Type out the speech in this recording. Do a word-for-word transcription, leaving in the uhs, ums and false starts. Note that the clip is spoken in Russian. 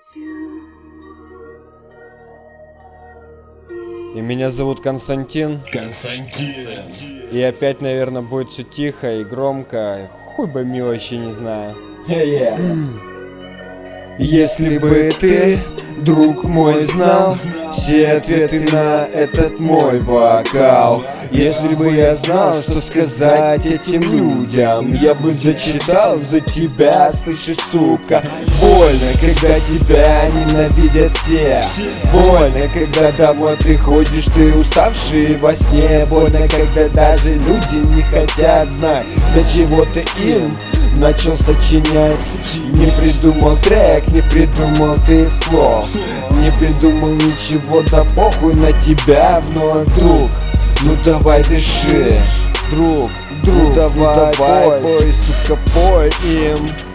И меня зовут Константин. Константин. И опять, наверное, будет все тихо и громко. Хуй бы ми вообще не знаю. Yeah. Если бы ты, друг мой, знал все ответы на этот мой вокал. Если бы я знал, что сказать этим людям, я бы зачитал за тебя, слышишь, сука. Больно, когда тебя ненавидят все. Больно, когда домой приходишь, ты уставший во сне. Больно, когда даже люди не хотят знать, для чего ты им начал сочинять. Не придумал трек, не придумал ты слов, не придумал ничего, да похуй на тебя вновь, друг. Ну давай дыши, друг, друг, ну давай, давай пой, пой, сука, пой им.